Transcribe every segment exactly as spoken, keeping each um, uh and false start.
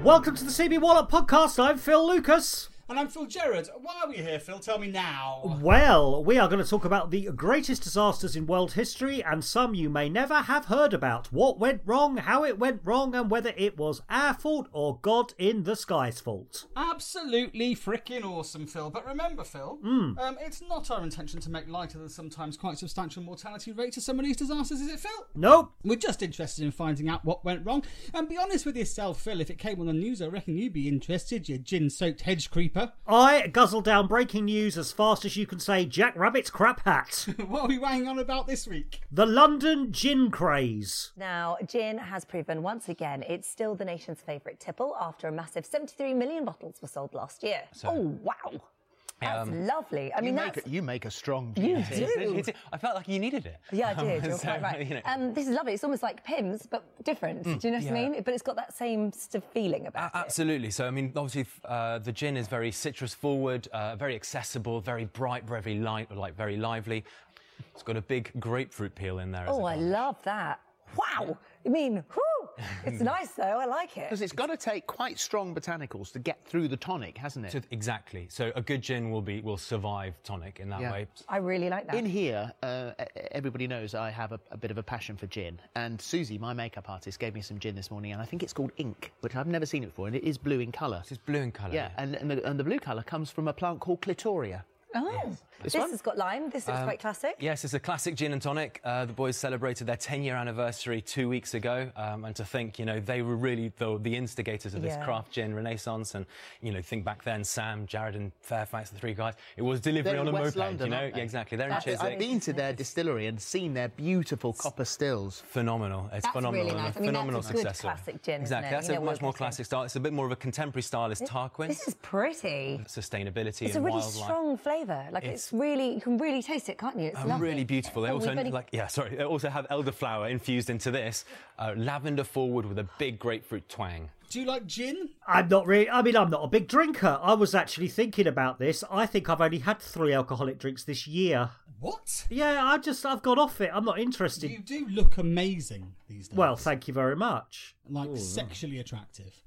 Welcome to the C B Wallop podcast. I'm Phil Lucas. And I'm Phil Gerard. Why are we here, Phil? Tell me now. Well, we are going to talk about the greatest disasters in world history and some you may never have heard about. What went wrong, how it went wrong, and whether it was our fault or God in the sky's fault. Absolutely freaking awesome, Phil. But remember, Phil, Mm. um, it's not our intention to make light of the sometimes quite substantial mortality rate of some of these disasters, is it, Phil? Nope. We're just interested in finding out what went wrong. And be honest with yourself, Phil, if it came on the news, I reckon you'd be interested, you gin-soaked hedge creeper. I guzzle down breaking news as fast as you can say Jack Rabbit's crap hat. What are we weighing on about this week? The London gin craze. Now, gin has proven once again it's still the nation's favourite tipple after a massive seventy-three million bottles were sold last year. So, oh, wow. That's um, lovely. I mean, you, that's... make a, you make a strong gin. You It's- do. it's- it's- I felt like you needed it. Yeah, I did. You're So, quite right. you know. um, this is lovely. It's almost like Pimm's, but different. Do you know what yeah. I mean? But it's got that same sort of feeling about Uh, it. absolutely. So, I mean, obviously, uh, the gin is very citrus forward, uh, very accessible, very bright, very light, like very lively. It's got a big grapefruit peel in there. as Oh, a I garnish. love that. Wow. I mean, whew. It's nice, though. I like it. Because it's got to take quite strong botanicals to get through the tonic, hasn't it? So, exactly. So, a good gin will be will survive tonic in that Yeah. way. I really like that. In here, uh, everybody knows I have a, a bit of a passion for gin. And Susie, my makeup artist, gave me some gin this morning, and I think it's called Ink, which I've never seen it before, and it is blue in colour. It's blue in colour. Yeah, and, and, the, and the blue colour comes from a plant called Clitoria. Oh, This this one? has got lime. This looks Um, quite classic. Yes, it's a classic gin and tonic. Uh, the boys celebrated their ten-year anniversary two weeks ago, um, and to think, you know, they were really the, the instigators of this Yeah. craft gin renaissance. And you know, think back then, Sam, Jared, and Fairfax, the three guys. It was delivery They're on a in West moped, London, you know. aren't they? Yeah, exactly. They're That's in I've Chiswick. I've been to their distillery and seen their beautiful copper stills. Phenomenal. It's That's phenomenal. really and nice. a I mean, that's phenomenal a good successor. classic gin, isn't Exactly. it? That's You a know, much we're more classic. classic style. It's a bit more of a contemporary style as Tarquin. This is pretty. Sustainability It's a and really wildlife. strong flavour. Like, it's, It's- really, you can really taste it, can't you? It's Uh, lovely. really beautiful. They Oh, also we've only- like yeah, sorry. They also have elderflower infused into this, uh, lavender forward with a big grapefruit twang. Do you like gin? I'm not really, I mean, I'm not a big drinker. I was actually thinking about this. I think I've only had three alcoholic drinks this year. What? Yeah, I just, I've gone off it. I'm not interested. You do look amazing these days. Well, thank you very much. Like, sexually attractive.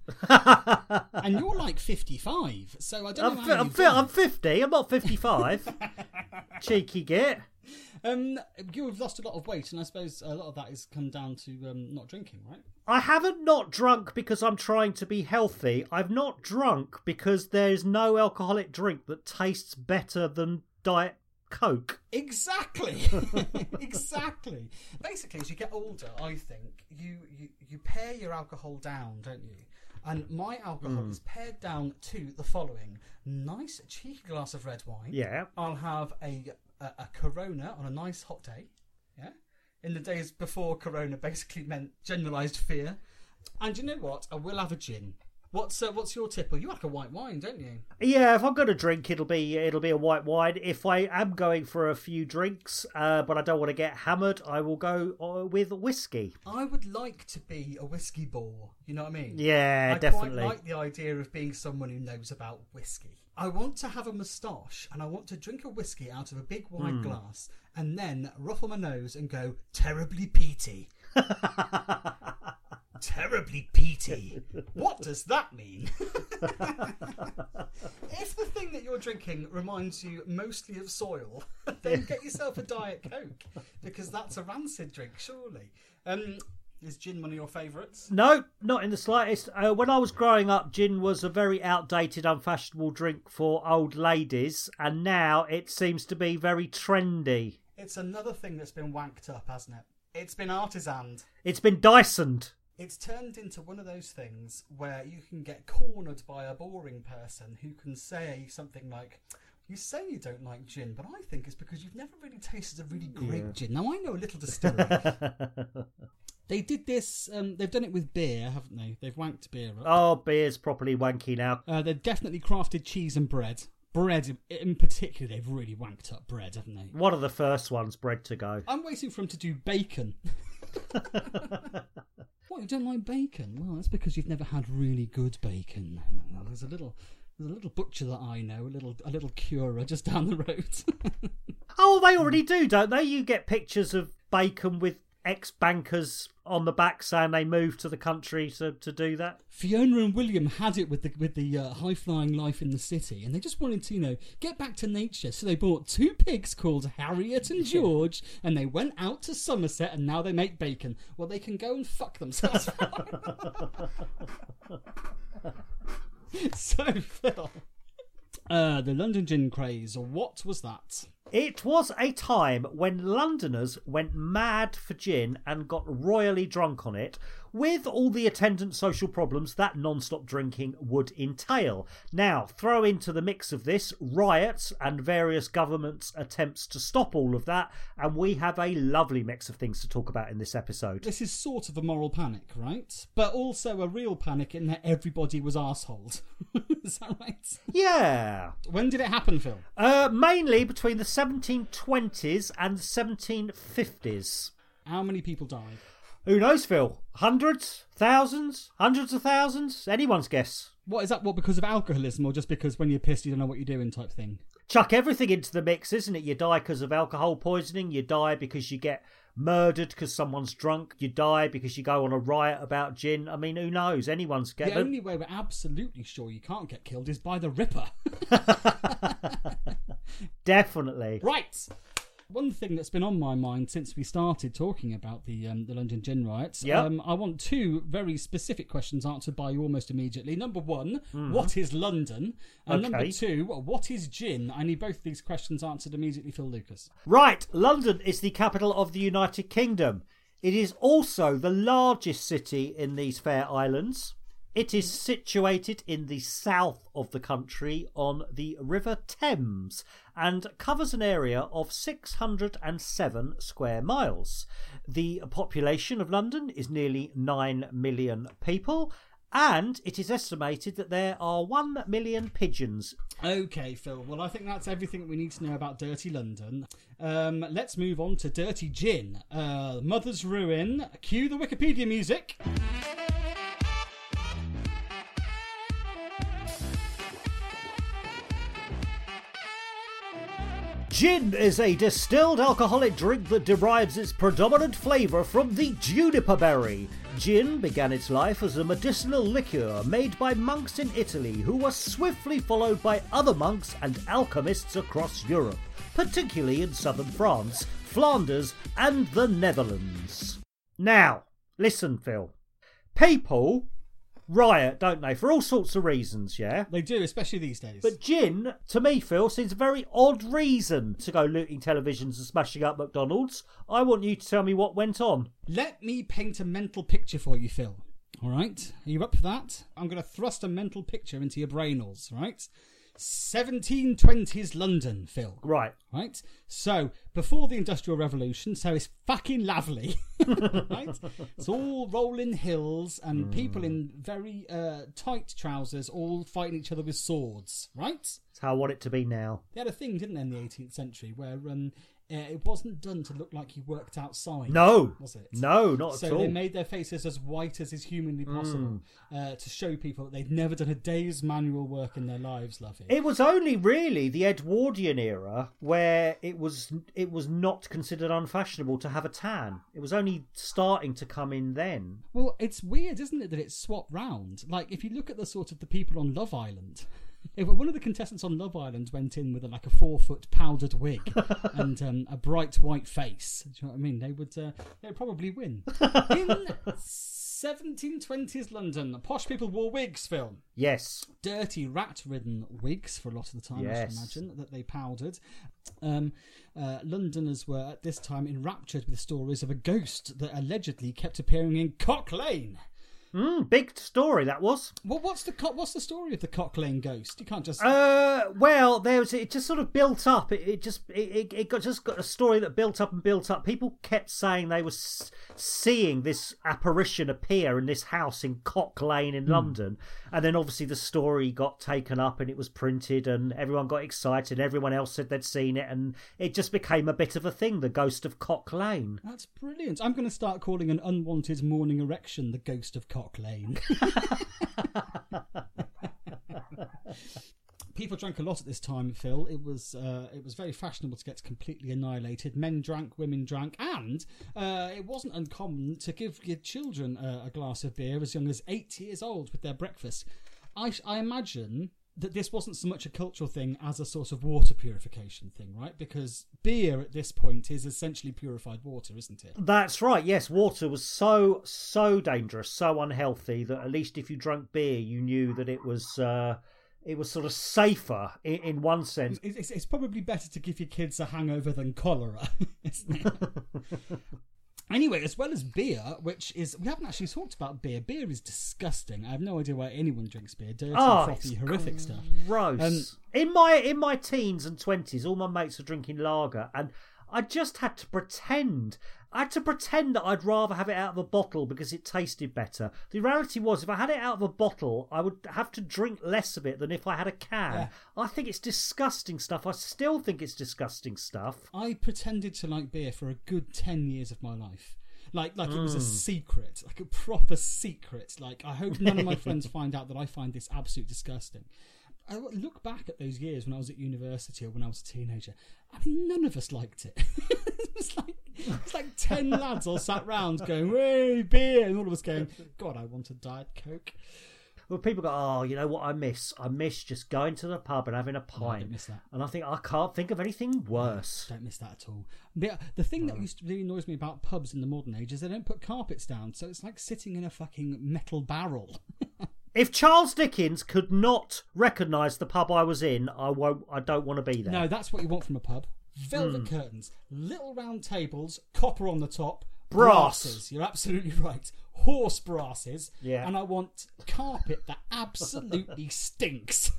And you're like fifty-five, so I don't I'm, know fi- how I'm, you've fi- done I'm it. fifty, I'm not fifty-five. Cheeky git. Um, you've lost a lot of weight, and I suppose a lot of that has come down to um, not drinking, right? I haven't not drunk because I'm trying to be healthy. I've not drunk because there's no alcoholic drink that tastes better than Diet Coke. Exactly. Exactly. Basically, as you get older, I think you, you you pare your alcohol down, don't you? And my alcohol Mm. is pared down to the following: nice cheeky glass of red wine. Yeah. I'll have a a, a Corona on a nice hot day. Yeah. In the days before Corona basically meant generalised fear. And you know what? I will have a gin. What's uh, what's your tipple? You like a white wine, don't you? Yeah, if I'm going to drink, it'll be it'll be a white wine. If I am going for a few drinks, uh, but I don't want to get hammered, I will go uh, with whiskey. I would like to be a whiskey bore. You know what I mean? Yeah, I definitely. quite like the idea of being someone who knows about whiskey. I want to have a moustache and I want to drink a whiskey out of a big wide Hmm. glass and then ruffle my nose and go, terribly peaty. Terribly peaty. What does that mean? If the thing that you're drinking reminds you mostly of soil, then get yourself a Diet Coke, because that's a rancid drink, surely. Um, is gin one of your favourites? No, not in the slightest. Uh, when I was growing up, gin was a very outdated, unfashionable drink for old ladies, and now it seems to be very trendy. It's another thing that's been wanked up, hasn't it? It's been artisaned. It's been Dysoned. It's turned into one of those things where you can get cornered by a boring person who can say something like, you say you don't like gin, but I think it's because you've never really tasted a really great Yeah. gin. Now, I know a little distillery. They did this, um, they've done it with beer, haven't they? They've wanked beer up. Oh, beer's properly wanky now. Uh, they've definitely crafted cheese and bread. Bread, in particular, they've really wanked up bread, haven't they? One of the first ones, bread to go. I'm waiting for them to do bacon. What, you don't like bacon? Well, that's because you've never had really good bacon. Well, there's a little, there's a little butcher that I know, a little, a little curer just down the road. Oh, they already do, don't they? You get pictures of bacon with ex-bankers on the back saying they moved to the country to, to do that? Fiona and William had it with the with the uh, high-flying life in the city, and they just wanted to, you know, get back to nature. So they bought two pigs called Harriet and George, and they went out to Somerset, and now they make bacon. Well, they can go and fuck themselves. So, Phil, uh, the London gin craze, what was that? It was a time when Londoners went mad for gin and got royally drunk on it, with all the attendant social problems that non-stop drinking would entail. Now, throw into the mix of this riots and various governments' attempts to stop all of that, and we have a lovely mix of things to talk about in this episode. This is sort of a moral panic, right? But also a real panic in that everybody was arseholed. Is that right? Yeah. When did it happen, Phil? Uh, mainly between the seventeen twenties and seventeen fifties. How many people died? Who knows, Phil? Hundreds? Thousands? Hundreds of thousands? Anyone's guess. What is that? What, because of alcoholism, or just because when you're pissed you don't know what you're doing type thing? Chuck everything into the mix, isn't it? You die because of alcohol poisoning. You die because you get murdered because someone's drunk. You die because you go on a riot about gin. I mean, who knows? Anyone's guess. The only way we're absolutely sure you can't get killed is by the Ripper. Definitely. Right. One thing that's been on my mind since we started talking about the um, the London gin riots, yep. um, I want two very specific questions answered by you almost immediately. Number one, mm. what is London? And okay. number two, what is gin? I need both of these questions answered immediately, Phil Lucas. Right, London is the capital of the United Kingdom. It is also the largest city in these fair islands. It is situated in the south of the country on the River Thames and covers an area of six hundred seven square miles. The population of London is nearly nine million people, and it is estimated that there are one million pigeons. Okay, Phil. Well, I think that's everything we need to know about Dirty London. Um, let's move on to Dirty Gin. Uh, Mother's Ruin. Cue the Wikipedia music. Gin is a distilled alcoholic drink that derives its predominant flavour from the juniper berry. Gin began its life as a medicinal liqueur made by monks in Italy, who were swiftly followed by other monks and alchemists across Europe, particularly in southern France, Flanders and the Netherlands. Now, listen, Phil. People riot, don't they, for all sorts of reasons, yeah? They do, especially these days. But gin, to me, Phil, seems a very odd reason to go looting televisions and smashing up McDonald's. I want you to tell me what went on. Let me paint a mental picture for you, Phil. All right? Are you up for that? I'm going to thrust a mental picture into your brainals, right? seventeen twenties London, Phil. Right. Right? So, before the Industrial Revolution, so it's fucking lovely. Right? It's all rolling hills and mm. people in very uh, tight trousers all fighting each other with swords, right? That's how I want it to be now. They had a thing, didn't they, in the eighteenth century, where um, uh, it wasn't done to look like you worked outside. No. Was it? No, not so at all. So they made their faces as white as is humanly possible mm. uh, to show people that they'd never done a day's manual work in their lives, lovey. It was only really the Edwardian era where it was it was not considered unfashionable to have a tan. It was only starting to come in then. Well, it's weird, isn't it, that it's swapped round? Like, if you look at the sort of the people on Love Island, if one of the contestants on Love Island went in with a, like a four-foot powdered wig and um, a bright white face, do you know what I mean? They would uh, they'd probably win. In seventeen twenties London, posh people wore wigs, Phil. Yes. Dirty, rat-ridden wigs for a lot of the time, yes. I should imagine, that they powdered. Um, uh, Londoners were at this time enraptured with stories of a ghost that allegedly kept appearing in Cock Lane. Mm, big story that was. Well, what's the co- what's the story of the Cock Lane ghost? You can't just. Uh, well, there was it just sort of built up. It, it just it, it got just got a story that built up and built up. People kept saying they were s- seeing this apparition appear in this house in Cock Lane in mm. London, and then obviously the story got taken up and it was printed, and everyone got excited. Everyone else said they'd seen it, and it just became a bit of a thing. The ghost of Cock Lane. That's brilliant. I'm going to start calling an unwanted morning erection the ghost of Cock Lane. People drank a lot at this time, Phil. It was uh, it was very fashionable to get completely annihilated. Men drank, women drank, and uh, it wasn't uncommon to give your children uh, a glass of beer as young as eight years old with their breakfast. I, I imagine that this wasn't so much a cultural thing as a sort of water purification thing, right? Because beer at this point is essentially purified water, isn't it? That's right, yes. Water was so, so dangerous, so unhealthy that at least if you drank beer, you knew that it was... Uh, It was sort of safer in, in one sense. It's, it's, it's probably better to give your kids a hangover than cholera, isn't it? Anyway, as well as beer, which is... We haven't actually talked about beer. Beer is disgusting. I have no idea why anyone drinks beer. Dirty, oh, frothy, horrific stuff. Gross. Um, in my in my teens and twenties, all my mates were drinking lager, and I just had to pretend... I had to pretend that I'd rather have it out of a bottle because it tasted better. The reality was, if I had it out of a bottle, I would have to drink less of it than if I had a can. Yeah. I think it's disgusting stuff. I still think it's disgusting stuff. I pretended to like beer for a good ten years of my life. Like, like mm. it was a secret, like a proper secret. Like, I hope none of my friends find out that I find this absolutely disgusting. I look back at those years when I was at university or when I was a teenager. I mean, none of us liked it. it was like it's like ten lads all sat round going, "Hey, beer," and all of us going, "God, I want a Diet Coke." Well, people go, "Oh, you know what I miss? I miss just going to the pub and having a pint." No, I don't miss that. And I think I can't think of anything worse. No, don't miss that at all. But the thing that used to really annoys me about pubs in the modern age is they don't put carpets down, so it's like sitting in a fucking metal barrel. If Charles Dickens could not recognise the pub I was in, I won't. I don't want to be there. No, that's what you want from a pub. Velvet mm. curtains, little round tables, copper on the top, brass. brasses. You're absolutely right. Horse brasses. Yeah. And I want carpet that absolutely stinks.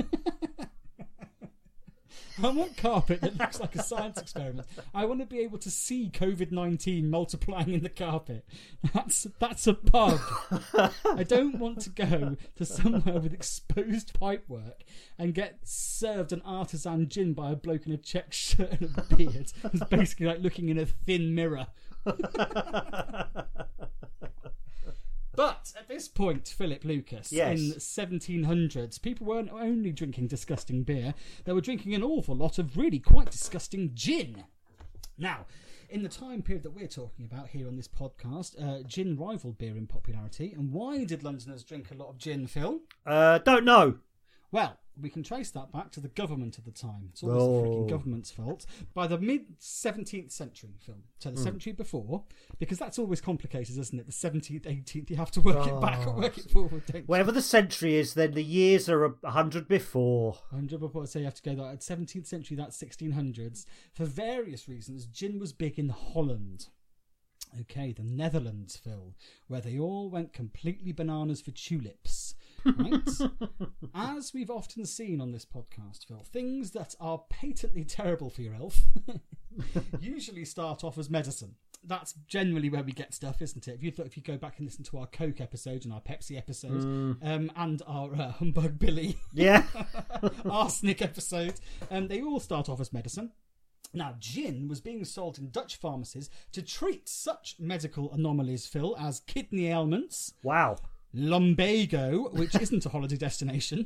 I want carpet that looks like a science experiment. I want to be able to see COVID nineteen multiplying in the carpet. That's that's a pub. I don't want to go to somewhere with exposed pipework and get served an artisan gin by a bloke in a check shirt and a beard. It's basically like looking in a thin mirror. But at this point, Philip Lucas, yes. in seventeen hundreds, people weren't only drinking disgusting beer, they were drinking an awful lot of really quite disgusting gin. Now, in the time period that we're talking about here on this podcast, uh, gin rivaled beer in popularity. And why did Londoners drink a lot of gin, Phil? Uh, don't know. Well, we can trace that back to the government of the time. It's always oh. the freaking government's fault. By the mid-seventeenth century, Phil, so the mm. century before, because that's always complicated, isn't it? The seventeenth, eighteenth, you have to work oh. it back or work it forward, don't you? Whatever the century is, then the years are a hundred before. A hundred before, so you have to go that. At seventeenth century, that's sixteen hundreds. For various reasons, gin was big in Holland. Okay, the Netherlands, Phil, where they all went completely bananas for tulips. Right? As we've often seen on this podcast, Phil, things that are patently terrible for your health usually start off as medicine. That's generally where we get stuff, isn't it? If you if you go back and listen to our Coke episode and our Pepsi episode, mm. um, and our uh, Humbug Billy, yeah, arsenic episode, um, they all start off as medicine. Now, gin was being sold in Dutch pharmacies to treat such medical anomalies, Phil, as kidney ailments. Wow. Lumbago, which isn't a holiday destination,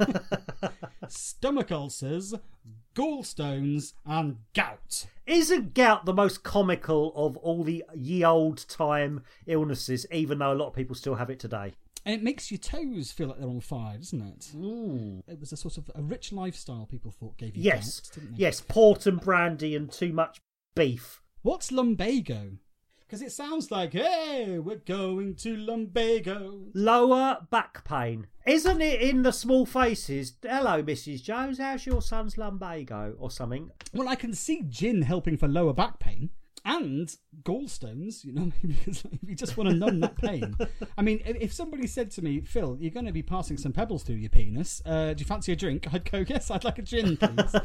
stomach ulcers, gallstones, and gout. Isn't gout the most comical of all the ye old time illnesses, even though a lot of people still have it today? And it makes your toes feel like they're on fire, doesn't it? Ooh. It was a sort of a rich lifestyle people thought gave you yes. gout, didn't they? Yes, port and brandy and too much beef. What's lumbago? Because it sounds like, hey, we're going to lumbago. Lower back pain. Isn't it in the small faces? Hello, Missus Jones, how's your son's lumbago? Or something. Well, I can see gin helping for lower back pain. And gallstones, you know, because like, you just want to numb that pain. I mean, if somebody said to me, Phil, you're going to be passing some pebbles through your penis, uh, do you fancy a drink? I'd go, yes, I'd like a gin, please.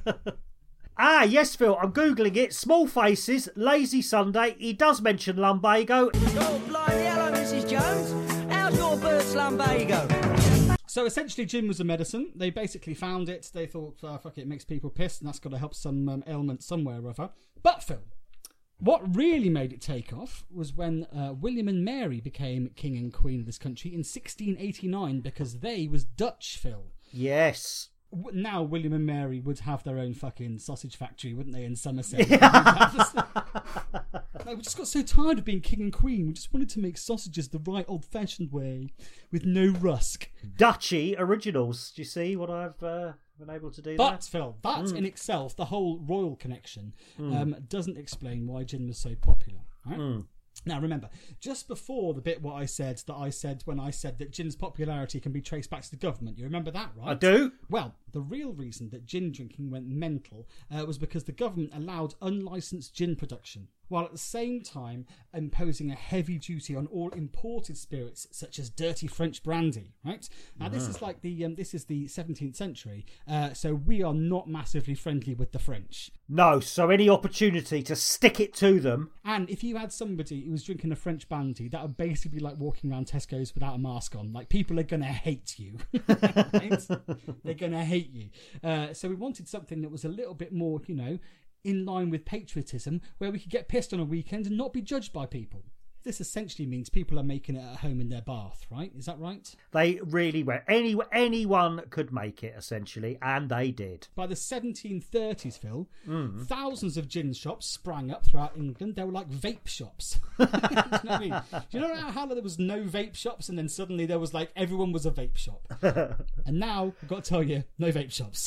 Ah, yes, Phil, I'm Googling it. Small faces, lazy Sunday. He does mention lumbago. Oh, blimey, hello, Missus Jones. How's your bird's lumbago? So essentially, gin was a medicine. They basically found it. They thought, oh, fuck it, it makes people piss, and that's got to help some um, ailment somewhere or other. But, Phil, what really made it take off was when uh, William and Mary became king and queen of this country in sixteen eighty-nine, because they was Dutch, Phil. Yes. w- now William and Mary would have their own fucking sausage factory, wouldn't they, in Somerset? Like, we just got so tired of being king and queen. We just wanted to make sausages the right old-fashioned way, with no rusk. Duchy originals. Do you see what I've uh, been able to do But, there? Phil, that Mm. in itself, the whole royal connection, Mm. um, doesn't explain why gin was so popular. Right? Mm. Now, remember, just before the bit what I said that I said when I said that gin's popularity can be traced back to the government, you remember that, right? I do. Well, the real reason that gin drinking went mental uh, was because the government allowed unlicensed gin production, while at the same time imposing a heavy duty on all imported spirits such as dirty French brandy. Right now, this is like the um, this is the seventeenth century, uh, so we are not massively friendly with the French. No, so any opportunity to stick it to them. And if you had somebody who was drinking a French brandy, that would basically be like walking around Tesco's without a mask on. Like, people are gonna hate you. Right? They're gonna hate you. Uh, so we wanted something that was a little bit more, you know, in line with patriotism, where we could get pissed on a weekend and not be judged by people. This essentially means people are making it at home in their bath, right? Is that right? They really were. Any, anyone could make it, essentially, and they did. By the seventeen thirties, Phil, Mm. thousands of gin shops sprang up throughout England. They were like vape shops. Do you know what I mean? Do you know how there was no vape shops and then suddenly there was like everyone was a vape shop? And now, I've got to tell you, no vape shops.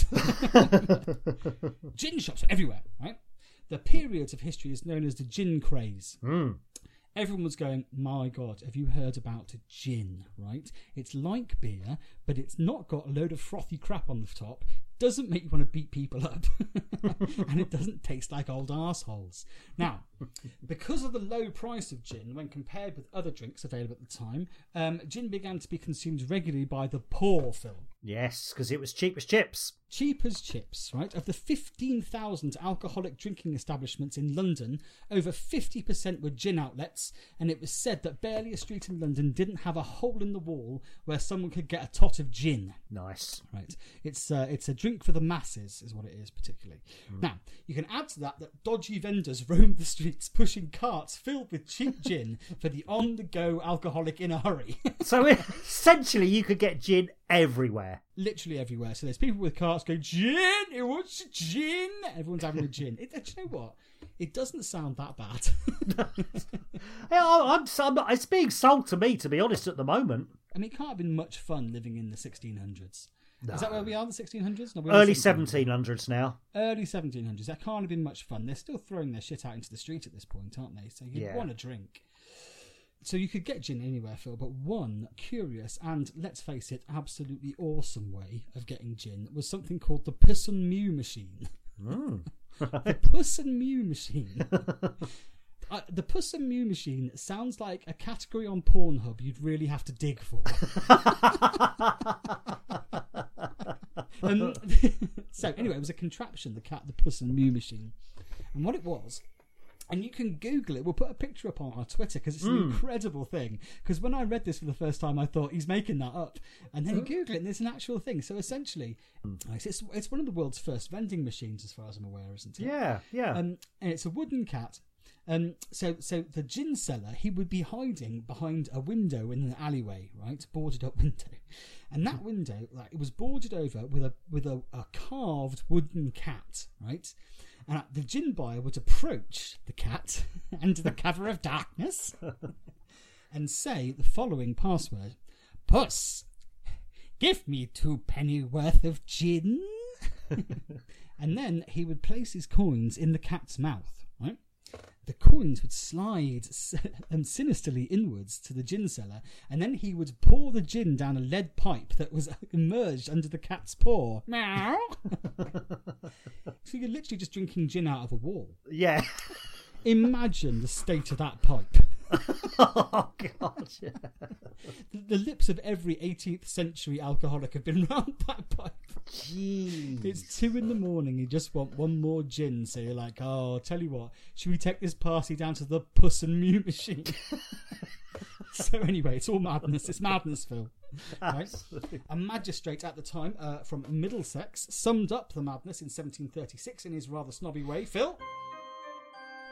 Gin shops are everywhere, right? The period of history is known as the gin craze. Mm. Everyone was going, my God, have you heard about gin, right? It's like beer, but it's not got a load of frothy crap on the top. Doesn't make you want to beat people up. And it doesn't taste like old arseholes. Now, because of the low price of gin when compared with other drinks available at the time, um, gin began to be consumed regularly by the poor, Phil. Yes, because it was cheap as chips. Cheap as chips, right? Of the fifteen thousand alcoholic drinking establishments in London, over fifty percent were gin outlets, and it was said that barely a street in London didn't have a hole in the wall where someone could get a tot of gin. Nice. Right. It's uh, it's a drink for the masses, is what it is, particularly. Mm. Now, you can add to that that dodgy vendors roamed the streets pushing carts filled with cheap gin for the on-the-go alcoholic in a hurry. So essentially, you could get gin everywhere. Literally everywhere. So there's people with carts going, gin! It wants gin! Everyone's having a gin. It, do you know what? It doesn't sound that bad. Yeah, I'm, I'm, it's being sold to me, to be honest, at the moment. I mean, it can't have been much fun living in the sixteen hundreds. No. Is that where we are, the sixteen hundreds? No, Early seventeen hundreds now. Early seventeen hundreds. That can't have been much fun. They're still throwing their shit out into the street at this point, aren't they? So you Yeah. want a drink. So you could get gin anywhere, Phil, but one curious and, let's face it, absolutely awesome way of getting gin was something called the Puss and Mew machine. Mm. The Puss and Mew machine. Uh, the Puss and Mew machine sounds like a category on Pornhub you'd really have to dig for. um, so anyway, it was a contraption, the cat, the Puss and Mew machine, and what it was. And you can Google it. We'll put a picture up on our Twitter because it's an Mm. incredible thing. Because when I read this for the first time, I thought he's making that up. And then you Google it, and it's an actual thing. So essentially, it's it's one of the world's first vending machines, as far as I'm aware, isn't it? Yeah, yeah. Um, and it's a wooden cat. Um, so so the gin seller, he would be hiding behind a window in an alleyway, right, boarded up window, and that window, like, it was boarded over with a with a, a carved wooden cat, right. And the gin buyer would approach the cat under the cover of darkness and say the following password: "Puss, give me two penny worth of gin." And then he would place his coins in the cat's mouth, right? The coins would slide um, sinisterly inwards to the gin seller, and then he would pour the gin down a lead pipe that was immersed under the cat's paw. Meow. So you're literally just drinking gin out of a wall. Yeah. Imagine the state of that pipe. Oh, God. Yeah. The, the lips of every eighteenth century alcoholic have been round that pipe. Jeez. It's two in the morning. You just want one more gin, so you're like, "Oh, tell you what, should we take this party down to the Puss and Mew machine?" So anyway, it's all madness. It's madness, Phil. Right? A magistrate at the time uh, from Middlesex summed up the madness in seventeen thirty-six in his rather snobby way. Phil,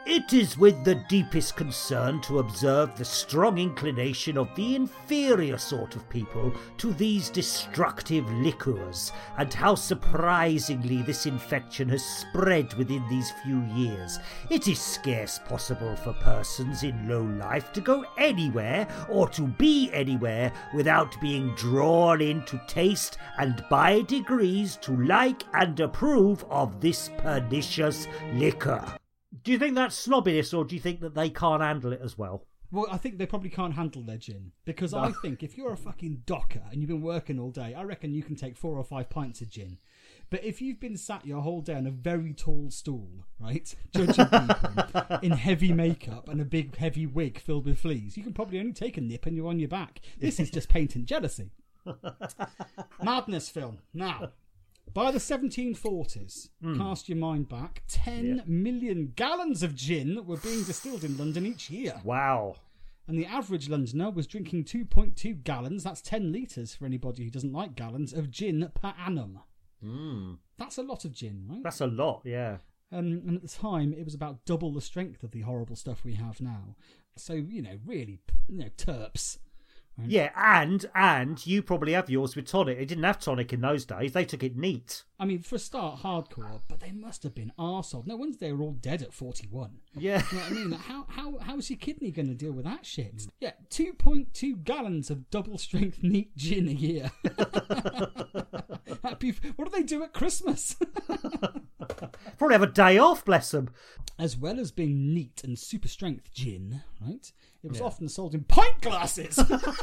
It is with the deepest concern to observe the strong inclination of the inferior sort of people to these destructive liquors, and how surprisingly this infection has spread within these few years. It is scarce possible for persons in low life to go anywhere or to be anywhere without being drawn in to taste and by degrees to like and approve of this pernicious liquor. Do you think that's snobbiness, or do you think that they can't handle it as well? Well, I think they probably can't handle their gin. Because No. I think if you're a fucking docker and you've been working all day, I reckon you can take four or five pints of gin. But if you've been sat your whole day on a very tall stool, right, judging people in heavy makeup and a big heavy wig filled with fleas, you can probably only take a nip and you're on your back. This is just patent jealousy. Madness film. Now, by the seventeen forties, Mm. cast your mind back, ten Yeah. million gallons of gin were being distilled in London each year. Wow. And the average Londoner was drinking two point two gallons, that's ten litres for anybody who doesn't like gallons, of gin per annum. Mm. That's a lot of gin, right? That's a lot, yeah. Um, and at the time, it was about double the strength of the horrible stuff we have now. So, you know, really, you know, terps. Right? Yeah, and and you probably have yours with tonic. They didn't have tonic in those days. They took it neat. I mean, for a start, hardcore, but they must have been arseholes. No wonder they were all dead at forty-one. Yeah. You know what I mean? Like, how, how, how's your kidney going to deal with that shit? Yeah, two point two gallons of double-strength neat gin a year. That'd be, what do they do at Christmas? Probably have a day off, bless them. As well as being neat and super strength gin, right? It was Yeah. often sold in pint glasses.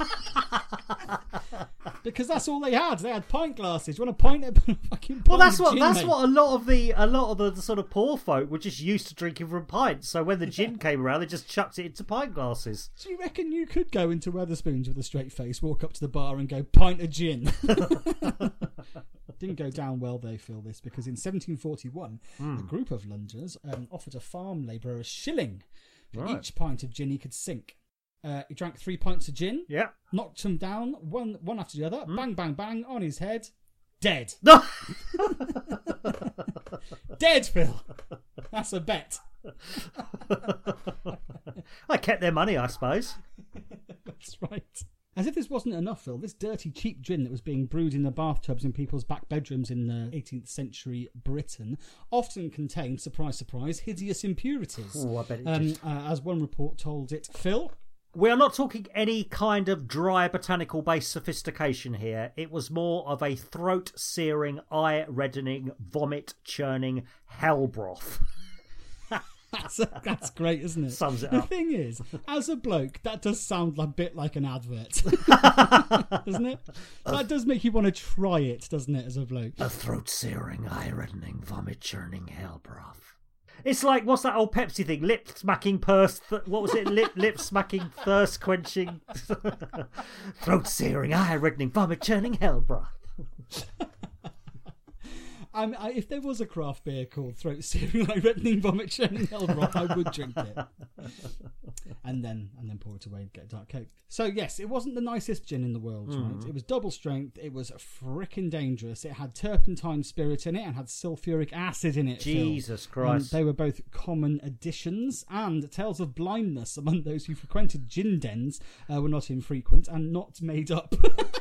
Because that's all they had. They had pint glasses. You want a pint of fucking pint Well, that's of what gin, that's mate? what a lot of the a lot of the, the sort of poor folk were just used to drinking from pints. So when the gin came around, they just chucked it into pint glasses. Do you reckon you could go into Weatherspoons with a straight face, walk up to the bar and go, pint of gin? Didn't go down well, though, Phil, this, because in seventeen forty-one, Mm. a group of Londoners um, offered a farm labourer a shilling for Right. each pint of gin he could sink. Uh, he drank three pints of gin, Yeah. knocked him down, one one after the other, bang, bang, bang, on his head, dead. No. Dead, Phil. That's a bet. I kept their money, I suppose. That's right. As if this wasn't enough, Phil, this dirty, cheap gin that was being brewed in the bathtubs in people's back bedrooms in uh, eighteenth century Britain often contained, surprise, surprise, hideous impurities. Oh, I bet it um, did. uh, as one report told it. Phil? We are not talking any kind of dry botanical-based sophistication here. It was more of a throat-searing, eye-reddening, vomit-churning hell broth. That's, that's great, isn't it? Sums it the up. thing is, as a bloke, that does sound a bit like an advert. Doesn't it? That does make you want to try it, doesn't it, as a bloke? A throat-searing, eye-reddening, vomit-churning hell broth. It's like, what's that old Pepsi thing? Lip-smacking purse... Th- what was it? Lip, lip-smacking, thirst-quenching... throat-searing, eye-reddening, vomit-churning hell broth. I mean, I, if there was a craft beer called Throat Searing, like Reddening Vomit Churning Hell Broth, I would drink it. And then and then pour it away and get a Dark Coke. So, yes, it wasn't the nicest gin in the world, Mm. right? It was double strength. It was frickin' dangerous. It had turpentine spirit in it and had sulfuric acid in it. Phil. Jesus Christ. Um, they were both common additions, and tales of blindness among those who frequented gin dens uh, were not infrequent and not made up.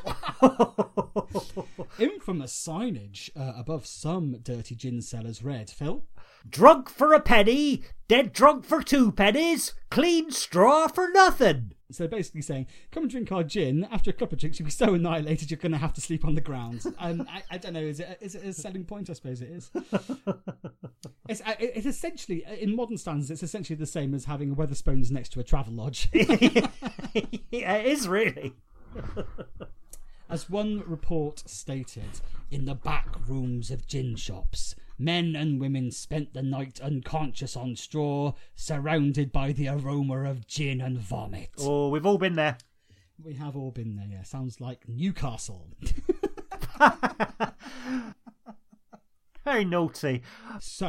Infamous signage uh, above some dirty gin sellers read, Phil? Drunk for a penny, dead drunk for two pennies, clean straw for nothing. So basically saying, come and drink our gin. After a couple of drinks, you'll be so annihilated you're going to have to sleep on the ground. Um, I, I don't know, is it, is it a selling point? I suppose it is. It's, uh, it's essentially, in modern standards, it's essentially the same as having a Weatherspoons next to a travel lodge. Yeah, it is really. As one report stated, in the back rooms of gin shops, men and women spent the night unconscious on straw, surrounded by the aroma of gin and vomit. Oh, we've all been there. We have all been there, yeah. Sounds like Newcastle. Very naughty. So,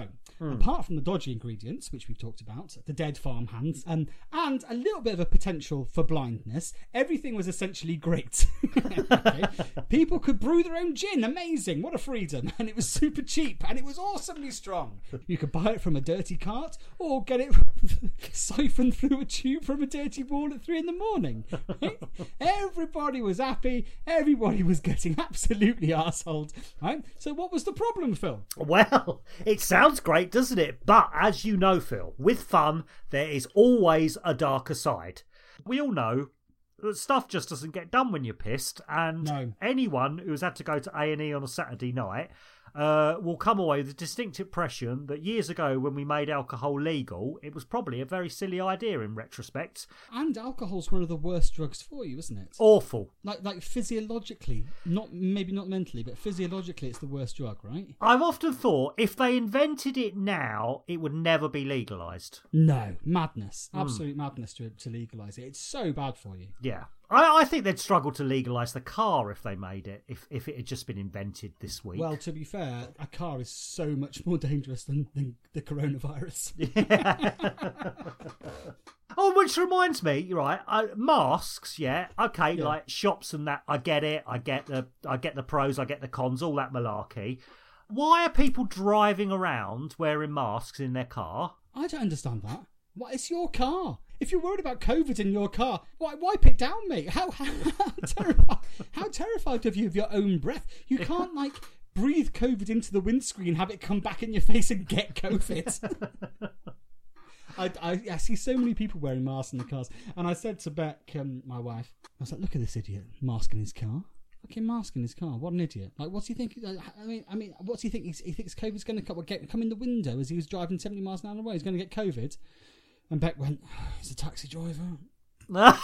Mm. Apart from the dodgy ingredients, which we've talked about, the dead farm hands, um, and a little bit of a potential for blindness, everything was essentially great. Okay. People could brew their own gin. Amazing. What a freedom. And it was super cheap, and it was awesomely strong. You could buy it from a dirty cart or get it siphoned through a tube from a dirty wall at three in the morning. Right? Everybody was happy. Everybody was getting absolutely arseholed. Right? So what was the problem, Phil? Well, it sounds great, doesn't it? But as you know, Phil, with fun, there is always a darker side. We all know that stuff just doesn't get done when you're pissed, and no. anyone who's had to go to A and E on a Saturday night uh, will come away with a distinct impression that years ago when we made alcohol legal, it was probably a very silly idea in retrospect. And alcohol's one of the worst drugs for you, isn't it? Awful. Like like physiologically, not maybe not mentally, but physiologically it's the worst drug, right? I've often thought if they invented it now, it would never be legalised. No, madness. Absolute mm. madness to, to legalise it. It's so bad for you. Yeah. I, I think they'd struggle to legalise the car if they made it, if, if it had just been invented this week. Well, to be fair, a car is so much more dangerous than, than the coronavirus. Yeah. Oh, which reminds me, right? Uh, masks, yeah, okay, Yeah. like shops and that. I get it. I get the, I get the pros. I get the cons. All that malarkey. Why are people driving around wearing masks in their car? I don't understand that. What? It's your car. If you're worried about COVID in your car, why wipe it down, mate? How how, how terrified? How terrified of you of your own breath? You can't like breathe COVID into the windscreen, have it come back in your face, and get COVID. I, I, I see so many people wearing masks in the cars, and I said to Beck, um, my wife, I was like, "Look at this idiot, mask in his car. Fucking mask in his car. What an idiot! Like, what's he think? I mean, I mean, what's he think? He's, he thinks COVID's going to come, get, come in the window as he was driving seventy miles an hour away. He's going to get COVID." And Beck went, oh, "He's a taxi driver." I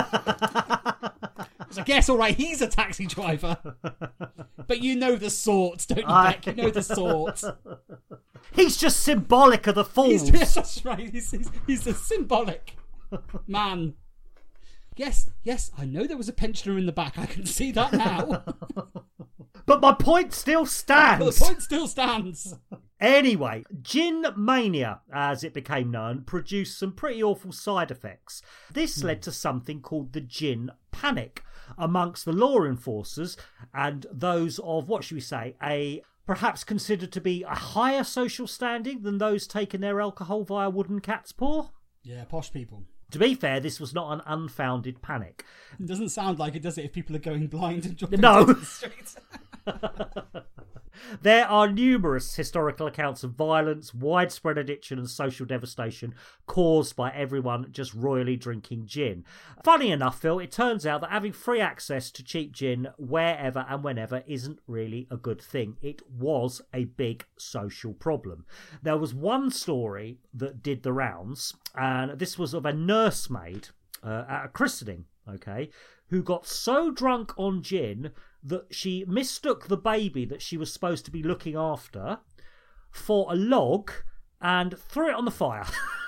was like, "Yes, all right, he's a taxi driver, but you know the sort, don't you, I... Beck? You know the sort." He's just symbolic of the fools. He's just, that's right. He's, he's, he's a symbolic man. Yes, yes, I know there was a pensioner in the back. I can see that now. But my point still stands. But the point still stands. Anyway, Gin Mania, as it became known, produced some pretty awful side effects. This led to something called the gin panic amongst the law enforcers and those of, what should we say, a perhaps considered to be a higher social standing than those taking their alcohol via wooden cat's paw. Yeah, posh people. To be fair, this was not an unfounded panic. It doesn't sound like it, does it, if people are going blind and dropping No. dead in the streets? There are numerous historical accounts of violence, widespread addiction and social devastation caused by everyone just royally drinking gin. Funny enough, Phil, it turns out that having free access to cheap gin wherever and whenever isn't really a good thing. It was a big social problem. There was one story that did the rounds, and this was of a nursemaid uh, at a christening, okay, who got so drunk on gin that she mistook the baby that she was supposed to be looking after for a log and threw it on the fire.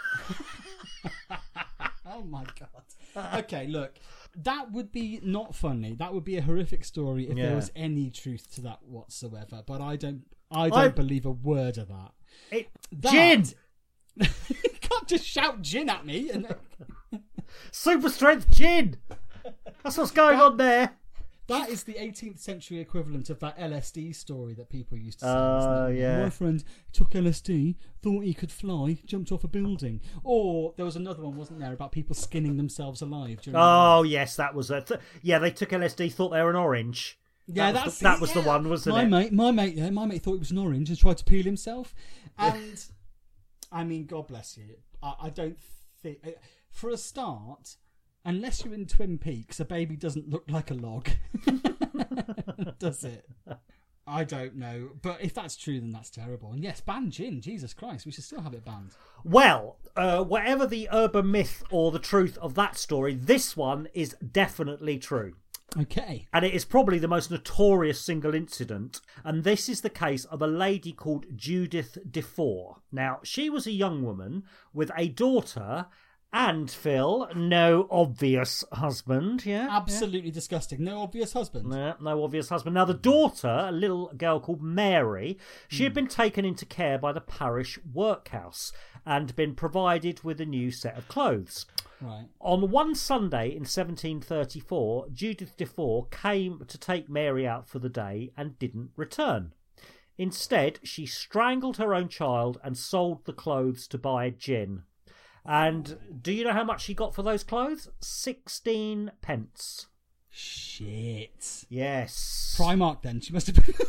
Oh my God. Okay, look, that would be not funny. That would be a horrific story if Yeah. there was any truth to that whatsoever. But I don't, I don't I- believe a word of that. It, That- gin! You can't just shout gin at me. And Super strength gin! That's what's going That- on there. that is the eighteenth century equivalent of that L S D story that people used to say. Oh, isn't it? yeah. My friend took L S D, thought he could fly, jumped off a building. Or there was another one, wasn't there, about people skinning themselves alive during Oh, yes, that was it. Yeah, they took L S D, thought they were an orange. Yeah, that was that's the, that it, was the yeah. one, wasn't my it? mate, my mate, yeah, my mate thought it was an orange and tried to peel himself. And I mean, God bless you. I, I don't think, for a start, unless you're in Twin Peaks, a baby doesn't look like a log, does it? I don't know, but if that's true, then that's terrible. And yes, ban gin. Jesus Christ, we should still have it banned. Well, uh, whatever the urban myth or the truth of that story, this one is definitely true. Okay. And it is probably the most notorious single incident. And this is the case of a lady called Judith Defoe. Now, she was a young woman with a daughter And Phil, no obvious husband, yeah? Absolutely disgusting. No obvious husband. No, no obvious husband. Now, the daughter, a little girl called Mary, she had been taken into care by the parish workhouse and been provided with a new set of clothes. Right. On one Sunday in seventeen thirty-four, Judith Defoe came to take Mary out for the day and didn't return. Instead, she strangled her own child and sold the clothes to buy gin. And do you know how much she got for those clothes? Sixteen pence. Shit. Yes. Primark then. She must have been...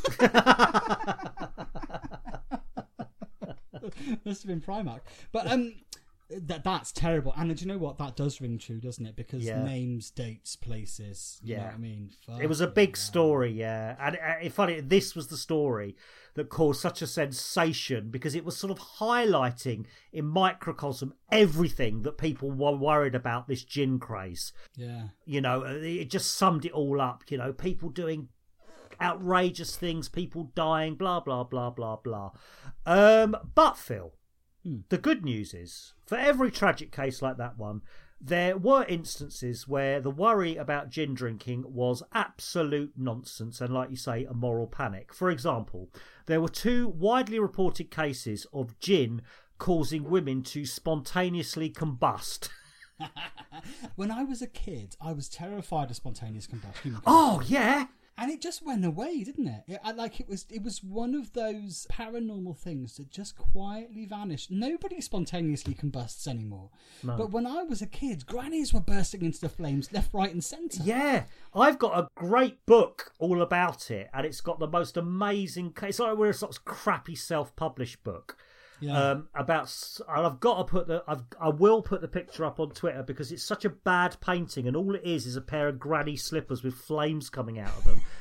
must have been Primark. But um, that that's terrible. And do you know what? That does ring true, doesn't it? Because Yeah. names, dates, places. You Yeah. know what I mean? It was a Fucking big hell. story, yeah. And uh, it's funny, this was the story that caused such a sensation because it was sort of highlighting in microcosm everything that people were worried about this gin craze. Yeah. You know, it just summed it all up. You know, people doing outrageous things, people dying, blah, blah, blah, blah, blah. Um, but, Phil, Hmm. the good news is, for every tragic case like that one, there were instances where the worry about gin drinking was absolute nonsense and, like you say, a moral panic. For example, there were two widely reported cases of gin causing women to spontaneously combust. When I was a kid, I was terrified of spontaneous combustion. Oh, yeah! And it just went away, didn't it? it I, like it was, it was one of those paranormal things that just quietly vanished. Nobody spontaneously combusts anymore. No. But when I was a kid, grannies were bursting into the flames left, right, and centre. Yeah, I've got a great book all about it, and it's got the most amazing. It's like we're a sort of crappy self-published book. Yeah. Um, about, and I've got to put the, I've, I will put the picture up on Twitter because it's such a bad painting, and all it is is a pair of granny slippers with flames coming out of them.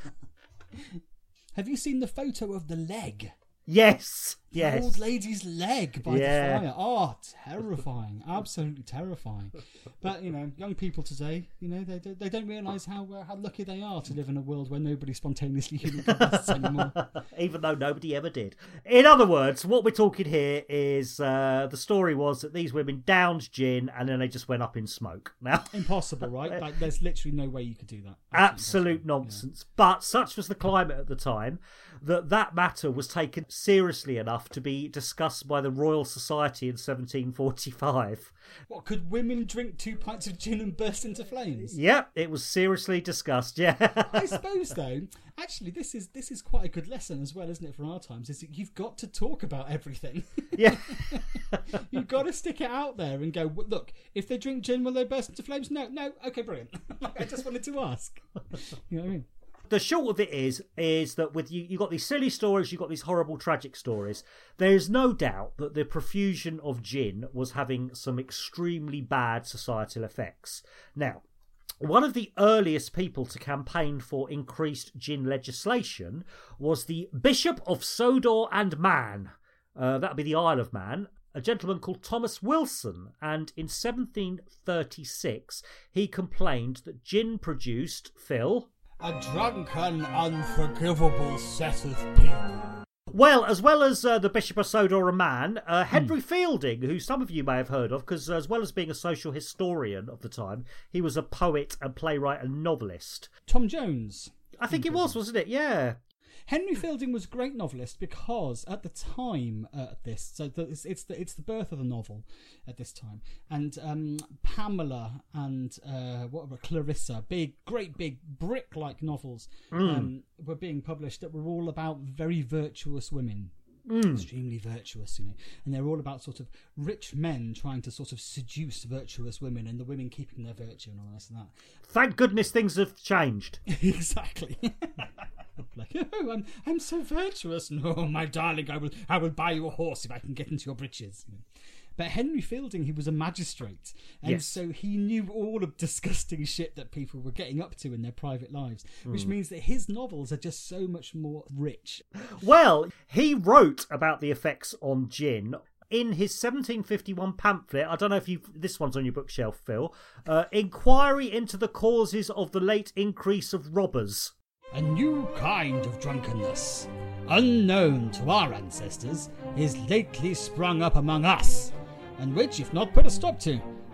Have you seen the photo of the leg? Yes, The yes. old lady's leg by Yeah. the fire. Oh, terrifying. Absolutely terrifying. But, you know, young people today, you know, they, they don't realise how uh, how lucky they are to live in a world where nobody spontaneously human combusts anymore. Even though nobody ever did. In other words, what we're talking here is uh, the story was that these women downed gin and then they just went up in smoke. Now, Impossible, right? Like, there's literally no way you could do that. absolute impossible. nonsense. But such was the climate at the time that that matter was taken seriously enough to be discussed by the Royal Society in seventeen forty-five. What, could women drink two pints of gin and burst into flames? Yep, it was seriously discussed, yeah. I suppose, though, actually, this is this is quite a good lesson as well, isn't it, for our times, is that you've got to talk about everything. Yeah. You've got to stick it out there and go, "Well, look, if they drink gin, will they burst into flames? No, no, okay, brilliant. I just wanted to ask. You know what I mean? The short of it is, is that with you, you've got these silly stories, you've got these horrible, tragic stories. There is no doubt that the profusion of gin was having some extremely bad societal effects. Now, one of the earliest people to campaign for increased gin legislation was the Bishop of Sodor and Man. Uh, that would be the Isle of Man. A gentleman called Thomas Wilson, and in seventeen thirty-six he complained that gin produced, Phil... A drunken, unforgivable set of people. Well, as well as uh, the Bishop of Sodor and Man, uh, Henry Fielding, who some of you may have heard of, because as well as being a social historian of the time, he was a poet and playwright and novelist. Tom Jones. I think it was, wasn't it? Yeah. Henry Fielding was a great novelist because at the time uh, this, so the, it's, it's the it's the birth of the novel at this time, and um, Pamela and uh, what were Clarissa, big, great, big brick-like novels Mm. um, were being published that were all about very virtuous women. Mm. Extremely virtuous, you know, and they're all about sort of rich men trying to sort of seduce virtuous women, and the women keeping their virtue and all this and that. Thank goodness things have changed. Exactly. Like, oh, I'm I'm so virtuous. No, my darling, I will I will buy you a horse if I can get into your breeches. You know. But Henry Fielding, he was a magistrate, and Yes. so he knew all of disgusting shit that people were getting up to in their private lives, which Mm. means that his novels are just so much more rich. Well, he wrote about the effects on gin in his seventeen fifty-one pamphlet. I don't know if you this one's on your bookshelf, Phil. Uh, Inquiry into the Causes of the Late Increase of Robbers. A new kind of drunkenness, unknown to our ancestors, is lately sprung up among us, and which, if not put a stop to,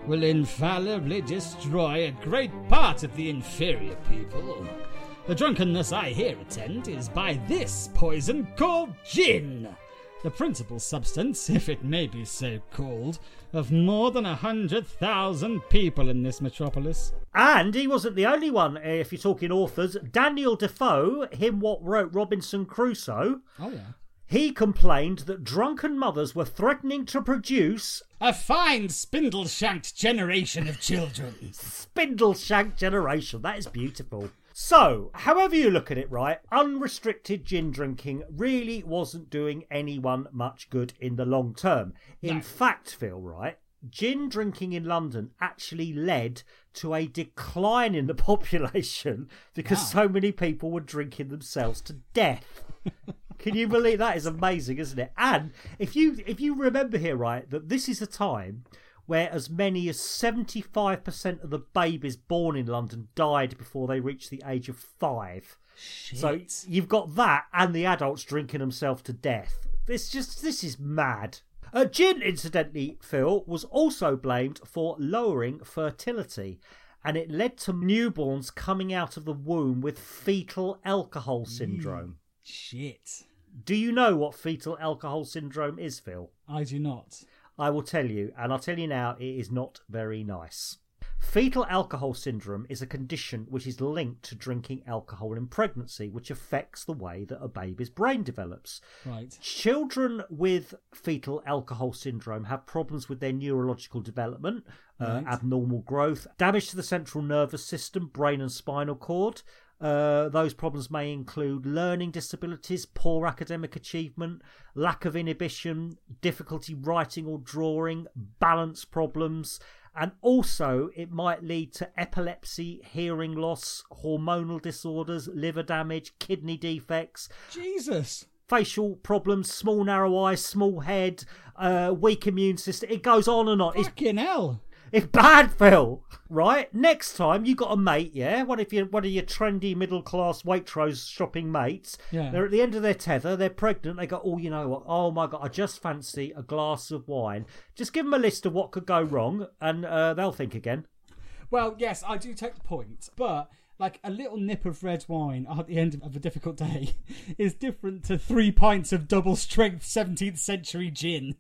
will infallibly destroy a great part of the inferior people. The drunkenness I here attend is by this poison called gin, the principal substance, if it may be so called, of more than a hundred thousand people in this metropolis. And he wasn't the only one, if you're talking authors. Daniel Defoe, him what wrote Robinson Crusoe, Oh, yeah. he complained that drunken mothers were threatening to produce A fine spindle-shanked generation of children. spindle-shank generation. That is beautiful. So, however you look at it, right, unrestricted gin drinking really wasn't doing anyone much good in the long term. In No. fact, Phil, right, gin drinking in London actually led to a decline in the population because Wow. so many people were drinking themselves to death. Can you believe that? Is amazing, isn't it? And if you if you remember here, right, that this is a time where as many as seventy-five percent of the babies born in London died before they reached the age of five. Shit. So you've got that and the adults drinking themselves to death. This just this is mad. Uh, gin, incidentally, Phil, was also blamed for lowering fertility, and it led to newborns coming out of the womb with fetal alcohol syndrome. Shit. Do you know what fetal alcohol syndrome is, Phil? I do not. I will tell you, and I'll tell you now, it is not very nice. Fetal alcohol syndrome is a condition which is linked to drinking alcohol in pregnancy, which affects the way that a baby's brain develops. Right. Children with fetal alcohol syndrome have problems with their neurological development, uh, Right. abnormal growth, damage to the central nervous system, brain and spinal cord. Uh, those problems may include learning disabilities, poor academic achievement, lack of inhibition, difficulty writing or drawing, balance problems, and also it might lead to epilepsy, hearing loss, hormonal disorders, liver damage, kidney defects, Jesus. facial problems, small narrow eyes, small head, uh, weak immune system. It goes on and on. It's Fucking hell. It's bad, Phil. Right? Next time you got a mate, yeah? One of your one of your trendy middle class Waitrose shopping mates. Yeah. They're at the end of their tether, they're pregnant, they go, oh, you know what? Oh my god, I just fancy a glass of wine. Just give them a list of what could go wrong and uh, they'll think again. Well, yes, I do take the point, but like a little nip of red wine at the end of a difficult day is different to three pints of double strength seventeenth century gin.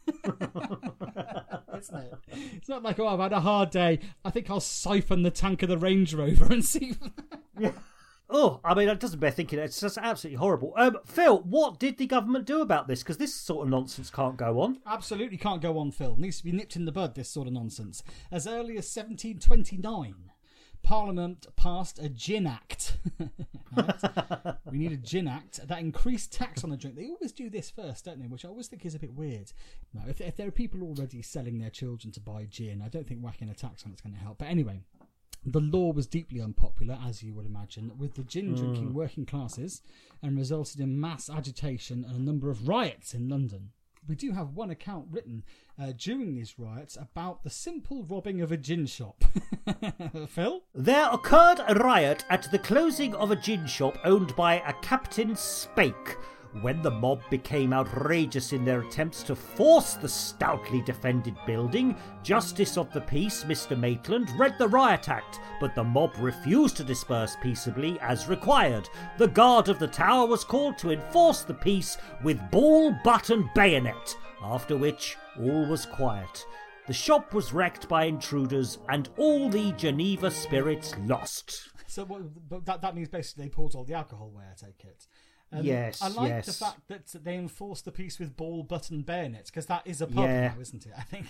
Isn't it? It's not like, oh, I've had a hard day, I think I'll siphon the tank of the Range Rover and see. Oh, I mean, it doesn't bear thinking. It's just absolutely horrible. Um, Phil, what did the government do about this? Because this sort of nonsense can't go on. Absolutely can't go on, Phil. Needs to be nipped in the bud, this sort of nonsense. As early as seventeen twenty-nine, Parliament passed a Gin Act. Right? We need a Gin Act that increased tax on the drink. They always do this first, don't they? Which I always think is a bit weird. No, if, if there are people already selling their children to buy gin, I don't think whacking a tax on it's going to help. But anyway, the law was deeply unpopular, as you would imagine, with the gin-drinking working classes, and resulted in mass agitation and a number of riots in London. We do have one account written uh, during these riots about the simple robbing of a gin shop. Phil? There occurred a riot at the closing of a gin shop owned by a Captain Spake, when the mob became outrageous in their attempts to force the stoutly defended building. Justice of the Peace, Mister Maitland, read the Riot Act, but the mob refused to disperse peaceably as required. The guard of the tower was called to enforce the peace with ball, butt and bayonet, after which all was quiet. The shop was wrecked by intruders and all the Geneva spirits lost. So what, but that, that means basically they poured all the alcohol away, I take it. Um, Yes, I like yes. the fact that they enforce the peace with ball, button, bayonets, because that is a pub Yeah. now, isn't it? I think.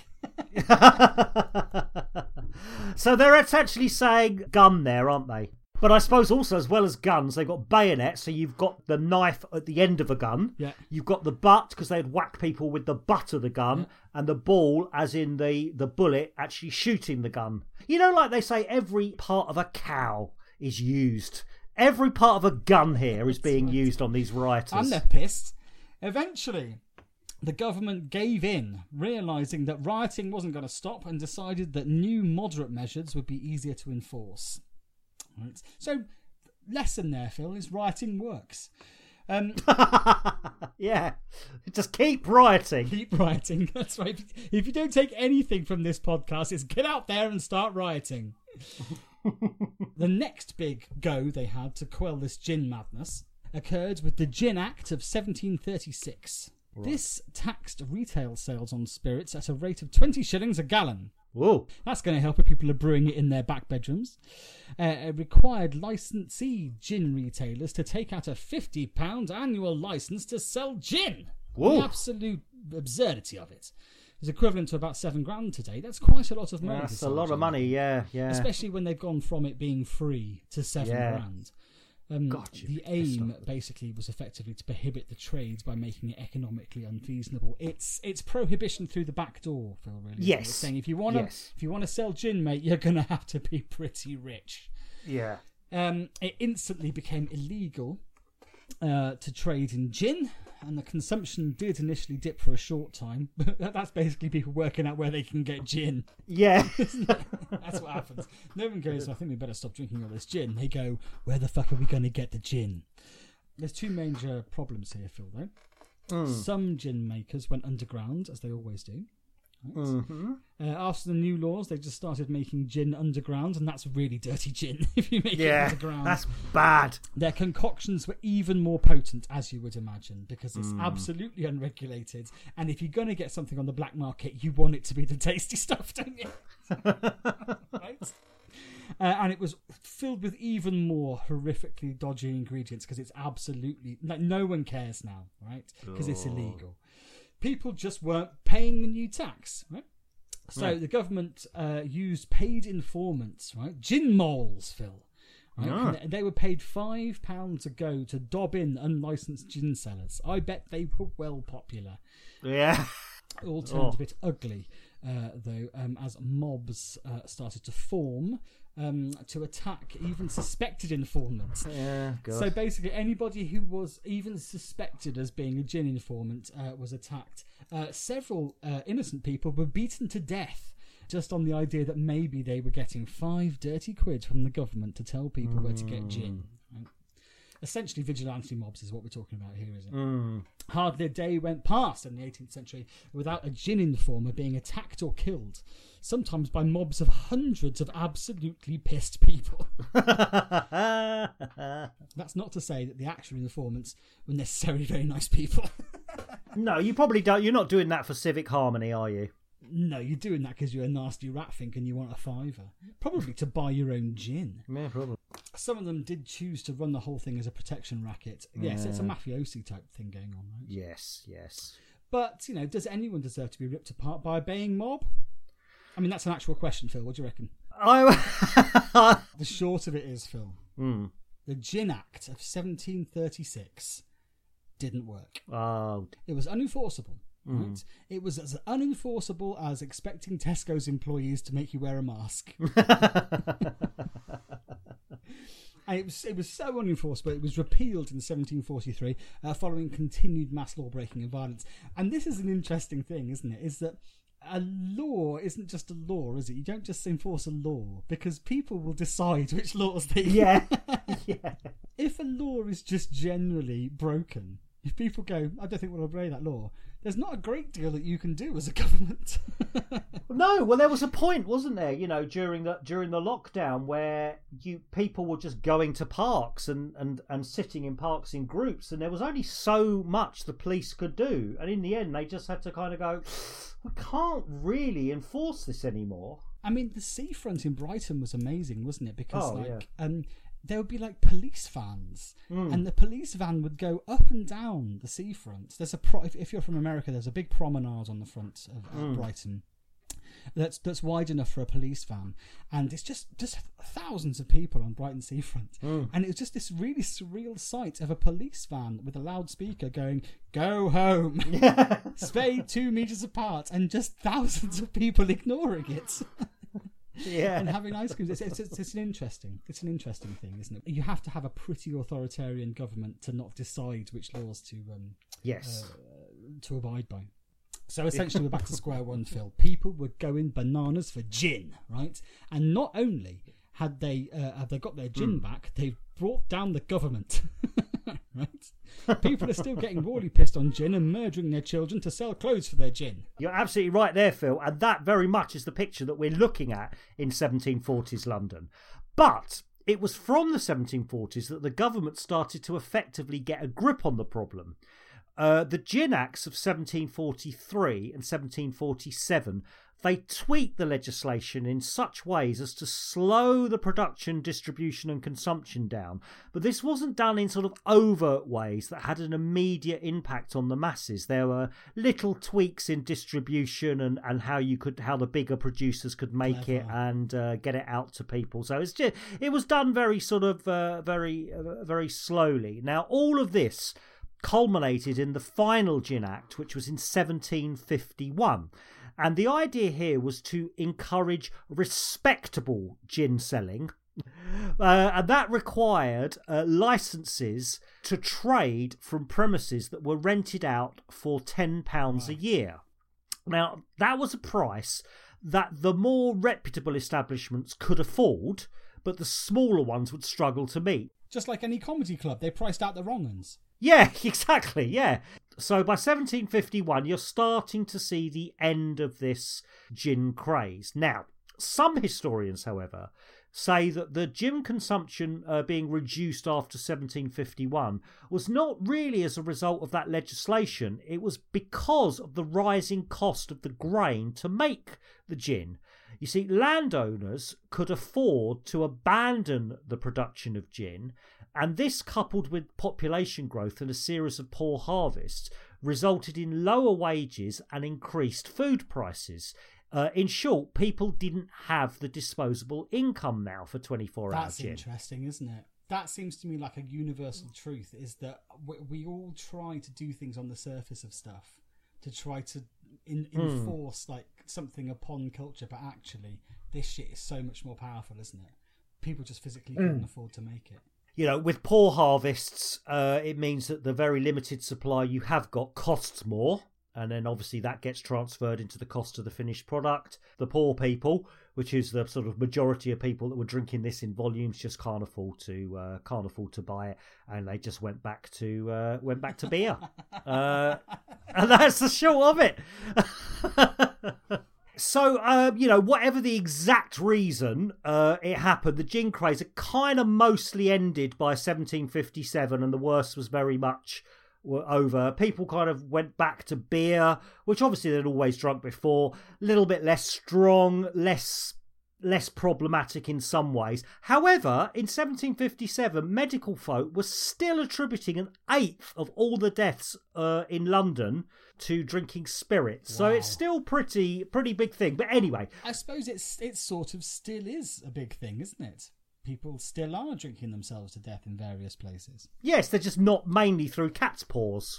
So they're essentially saying gun there, aren't they? But I suppose also, as well as guns, they've got bayonets, so you've got the knife at the end of a gun. Yeah. You've got the butt, because they'd whack people with the butt of the gun, Yeah. and the ball, as in the, the bullet, actually shooting the gun. You know, like they say, every part of a cow is used. Every part of a gun here is being used on these rioters. And they're pissed. Eventually, the government gave in, realising that rioting wasn't going to stop, and decided that new moderate measures would be easier to enforce. Right. So, lesson there, Phil, is rioting works. Um, Yeah, Just keep rioting. Keep rioting. That's right. If you don't take anything from this podcast, it's get out there and start rioting. The next big go they had to quell this gin madness occurred with the Gin Act of seventeen thirty-six. Right. This taxed retail sales on spirits at a rate of twenty shillings a gallon. Whoa. That's going to help if people are brewing it in their back bedrooms. Uh, it required licensee gin retailers to take out a fifty pounds annual licence to sell gin. Whoa. The absolute absurdity of it is equivalent to about seven grand today. That's quite a lot of money. That's a lot of money, yeah, yeah. Especially when they've gone from it being free to seven yeah. grand. Um, God, the aim basically was effectively to prohibit the trades by making it economically unfeasible. It's it's prohibition through the back door, Phil. Really, yes. It's saying if you want to yes. if you want to sell gin, mate, you're going to have to be pretty rich. Yeah. Um, it instantly became illegal uh, to trade in gin, and the consumption did initially dip for a short time. But that's basically people working out where they can get gin. Yeah. That's what happens. No one goes, I think we better stop drinking all this gin. They go, where the fuck are we going to get the gin? There's two major problems here, Phil, though. Mm. Some gin makers went underground, as they always do. Right? Mm-hmm. Uh, after the new laws, they just started making gin underground, and that's really dirty gin if you make yeah, it underground. That's bad. Their concoctions were even more potent, as you would imagine, because it's Mm. absolutely unregulated. And if you're going to get something on the black market, you want it to be the tasty stuff, don't you? Right? Uh, and it was filled with even more horrifically dodgy ingredients because it's absolutely... Like, no one cares now, right? Because it's illegal. People just weren't paying the new tax, right? So Right. the government uh, used paid informants, right? Gin moles, Phil. Right? Ah. And they were paid five pounds a go to dob in unlicensed gin sellers. I bet they were well popular. Yeah. It all turned Oh. a bit ugly, uh, though, um, as mobs uh, started to form um, to attack even suspected informants. Yeah, God. So basically, anybody who was even suspected as being a gin informant uh, was attacked. Uh, several uh, innocent people were beaten to death just on the idea that maybe they were getting five dirty quid from the government to tell people mm. where to get gin. Right? Essentially, vigilante mobs is what we're talking about here, isn't it? Mm. Hardly a day went past in the eighteenth century without a gin informer being attacked or killed, sometimes by mobs of hundreds of absolutely pissed people. That's not to say that the actual informants were necessarily very nice people. No, you probably don't. You're not doing that for civic harmony, are you? No, you're doing that because you're a nasty rat fink and you want a fiver. Probably to buy your own gin. Yeah, probably. Some of them did choose to run the whole thing as a protection racket. Yes, Yeah. it's a mafiosi type thing going on, right? Yes, yes. But, you know, does anyone deserve to be ripped apart by a baying mob? I mean, that's an actual question, Phil. What do you reckon? I. The short of it is, Phil, mm. the Gin Act of seventeen thirty-six didn't work. Oh. It was unenforceable. Mm. Right? It was as unenforceable as expecting Tesco's employees to make you wear a mask. And it was it was so unenforceable. It was repealed in seventeen forty-three, uh, following continued mass law breaking and violence. And this is an interesting thing, isn't it? Is that a law isn't just a law, is it? You don't just enforce a law because people will decide which laws they. Yeah, yeah. If a law is just generally broken, if people go, I don't think we'll obey that law, there's not a great deal that you can do as a government. No, well, there was a point, wasn't there? You know, during the during the lockdown, where you people were just going to parks and, and, and sitting in parks in groups, and there was only so much the police could do, and in the end, they just had to kind of go, we can't really enforce this anymore. I mean, the seafront in Brighton was amazing, wasn't it? Because Oh, like, yeah. um, there would be like police vans, Mm. and the police van would go up and down the seafront. There's a pro- if, if you're from America, there's a big promenade on the front of uh, Mm. Brighton. That's that's wide enough for a police van, and it's just just thousands of people on Brighton seafront, Mm. and it was just this really surreal sight of a police van with a loudspeaker going, "Go home, stay two meters apart," and just thousands of people ignoring it. Yeah. And having ice cream. It's, it's, it's, it's an interesting, it's an interesting thing, isn't it? You have to have a pretty authoritarian government to not decide which laws to um, Yes. uh, to abide by. So essentially, we're back to square one, Phil. People were going bananas for gin, right? And not only had they uh, have they got their gin Mm. back, they've brought down the government. Right? People are still getting royally pissed on gin and murdering their children to sell clothes for their gin. You're absolutely right there, Phil, and that very much is the picture that we're looking at in seventeen forties London. But it was from the seventeen forties that the government started to effectively get a grip on the problem. Uh, the Gin Acts of seventeen forty-three and seventeen forty-seven, they tweaked the legislation in such ways as to slow the production, distribution and consumption down. But this wasn't done in sort of overt ways that had an immediate impact on the masses. There were little tweaks in distribution and, and how you could, how the bigger producers could make Clever. it and uh, get it out to people. So it's just, it was done very sort of uh, very uh, very slowly. Now all of this culminated in the final Gin Act, which was in seventeen fifty-one. And the idea here was to encourage respectable gin selling. Uh, and that required uh, licenses to trade from premises that were rented out for ten pounds right. a year. Now, that was a price that the more reputable establishments could afford, but the smaller ones would struggle to meet. Just like any comedy club, they priced out the wrong ones. Yeah, exactly, yeah. So by seventeen fifty-one, you're starting to see the end of this gin craze. Now, some historians, however, say that the gin consumption uh, being reduced after seventeen fifty-one was not really as a result of that legislation. It was because of the rising cost of the grain to make the gin. You see, landowners could afford to abandon the production of gin, and this, coupled with population growth and a series of poor harvests, resulted in lower wages and increased food prices. Uh, in short, people didn't have the disposable income now for twenty-four hour That's gin. That's interesting, isn't it? That seems to me like a universal truth, is that we, we all try to do things on the surface of stuff to try to in, enforce mm. like something upon culture, but actually this shit is so much more powerful, isn't it? People just physically couldn't mm. afford to make it. You know, with poor harvests, uh, it means that the very limited supply you have got costs more, and then obviously that gets transferred into the cost of the finished product. The poor people, which is the sort of majority of people that were drinking this in volumes, just can't afford to uh, can't afford to buy it, and they just went back to uh, went back to beer, uh, and that's the short of it. So, uh, you know, whatever the exact reason uh, it happened, the gin craze it kind of mostly ended by seventeen fifty-seven, and the worst was very much over. People kind of went back to beer, which obviously they'd always drunk before, a little bit less strong, less less problematic in some ways. However, in seventeen fifty-seven, medical folk were still attributing an eighth of all the deaths uh, in London to drinking spirits. Wow. So it's still pretty pretty big thing. But anyway, I suppose it's it sort of still is a big thing, isn't it? People still are drinking themselves to death in various places. Yes, they're just not mainly through cat's paws.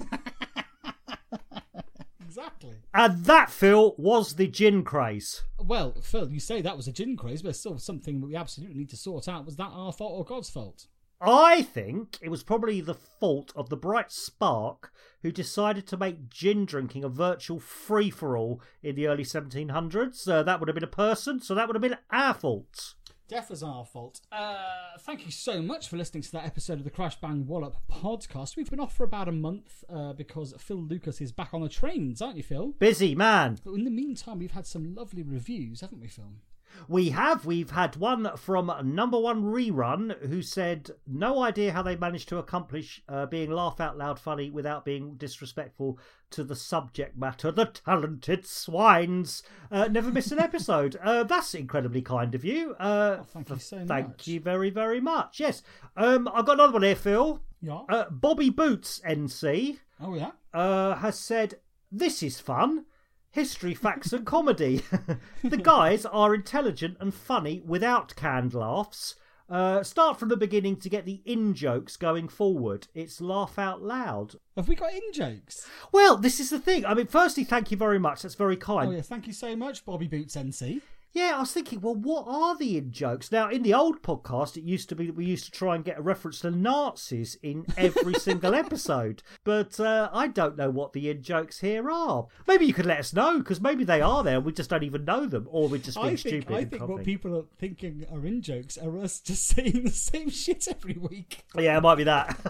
Exactly. And that, Phil, was the gin craze. Well, Phil, you say that was a gin craze, but still something that we absolutely need to sort out. Was that our fault or God's fault? I think it was probably the fault of the bright spark who decided to make gin drinking a virtual free-for-all in the early seventeen hundreds. Uh, that would have been a person, so that would have been our fault. Def was our fault. Uh, thank you so much for listening to that episode of the Crash Bang Wallop podcast. We've been off for about a month uh, because Phil Lucas is back on the trains, aren't you, Phil? Busy man. But in the meantime, we've had some lovely reviews, haven't we, Phil? We have. We've had one from Number One Rerun who said, no idea how they managed to accomplish uh, being laugh out loud funny without being disrespectful to the subject matter. The talented swines. Uh, never miss an episode. Uh, that's incredibly kind of you. Uh, oh, thank you so much. Thank you very, very much. Yes. Um, I've got another one here, Phil. Yeah. Uh, Bobby Boots, N C. Oh, yeah? Uh, has said, this is fun. History, facts and comedy. The guys are intelligent and funny without canned laughs. Uh, start from the beginning to get the in-jokes going forward. It's laugh out loud. Have we got in-jokes? Well, this is the thing. I mean, firstly, thank you very much. That's very kind. Oh, yeah, thank you so much, Bobby Boots N C. Yeah, I was thinking, well, what are the in-jokes? Now, in the old podcast, it used to be that we used to try and get a reference to Nazis in every single episode. But uh, I don't know what the in-jokes here are. Maybe you could let us know, because maybe they are there and we just don't even know them, or we're just being I think, stupid. I and think copying. what people are thinking are in jokes are us just saying the same shit every week. Yeah, it might be that.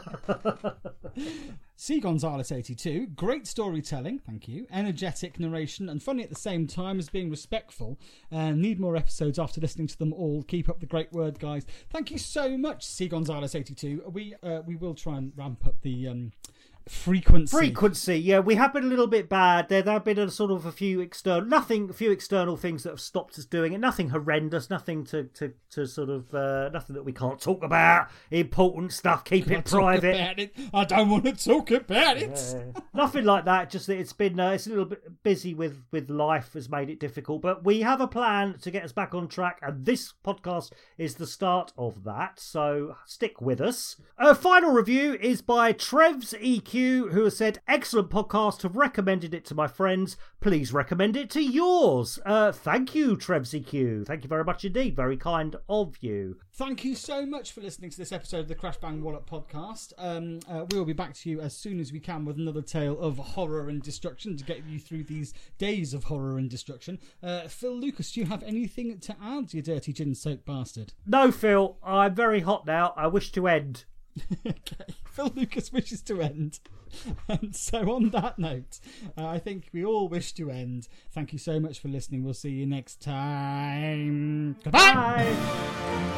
C. Gonzalez eighty-two, great storytelling, thank you, energetic narration, and funny at the same time as being respectful. Uh, need more episodes after listening to them all. Keep up the great word, guys. Thank you so much, C. Gonzalez eighty-two. We uh, we will try and ramp up the um, frequency. Frequency, yeah, we have been a little bit bad. There, there have been a sort of a few external, nothing, a few external things that have stopped us doing it. Nothing horrendous, nothing to, to, to sort of, uh, nothing that we can't talk about. Important stuff, keep Can't it talk private. about it. I don't want to talk about it. Yeah. Nothing like that. Just that it's been, uh, it's a little bit busy with with life has made it difficult. But we have a plan to get us back on track, and this podcast is the start of that. So stick with us. A final review is by Trevs E Q, who has said, "Excellent podcast. Have recommended it to my friends. Please recommend it to yours." Uh, thank you, Trevs E Q. Thank you very much indeed. Very kind of you. Thank you so much for listening to this episode of the Crash Bang Wallop podcast. Um, uh, we will be back to you as soon as we can with another tale of horror and destruction to get you through these days of horror and destruction. Uh, Phil Lucas, do you have anything to add, you dirty gin-soaked bastard? No, Phil. I'm very hot now. I wish to end. Okay, Phil Lucas wishes to end. And so on that note, uh, I think we all wish to end. Thank you so much for listening. We'll see you next time. Goodbye! Bye.